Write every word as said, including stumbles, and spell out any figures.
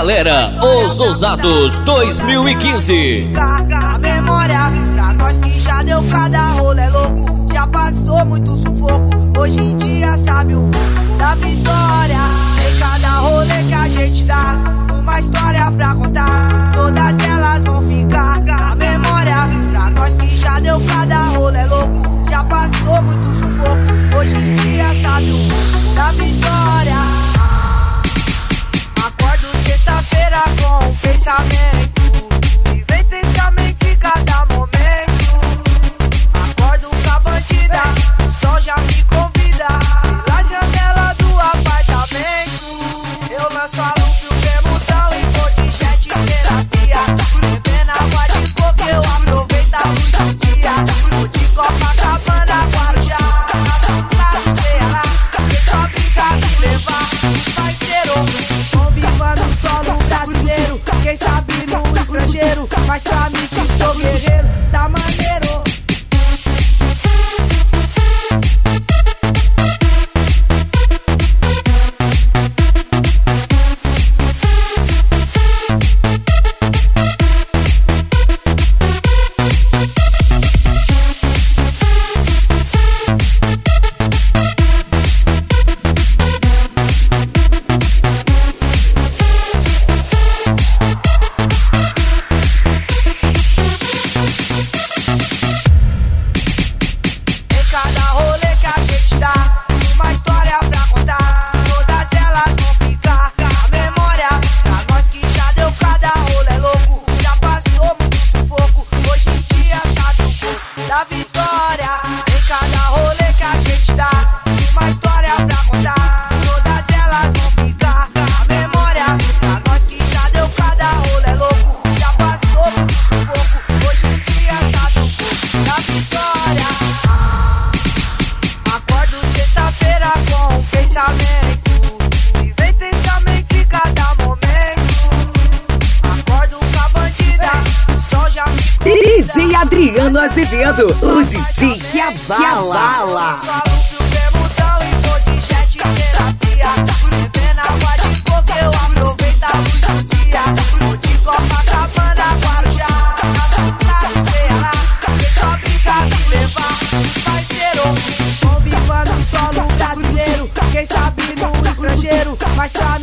Galera, Os Ousados dois mil e quinze. A memória, pra nós que já deu cada rolê louco, já passou muito sufoco, hoje em dia sabe o gosto da vitória. Em cada rolê que a gente dá, uma história pra contar, todas elas vão ficar na memória. Pra nós que já deu cada rolê louco, já passou muito sufoco, hoje em dia sabe o gosto da vitória. Acordo sexta-feira com o pensamento, vivendo intensamente cada momento. Acordo com a bandida, o sol já me convida, pela janela do apartamento. Eu lanço a lupa e o bermudão e vou de jet terapia, bebendo água de coco, eu aproveito a luz do dia. Vou de Copacabana, Guarujá, lá do Ceará, deixa a brisa me levar, parceiro. Viva no solo brasileiro, quem sabe no estrangeiro, mas pra mim que sou guerreiro, tá maneiro. D J Adriano Azevedo, o D J que abala. Viva no solo brasileiro, quem sabe no estrangeiro, mas pra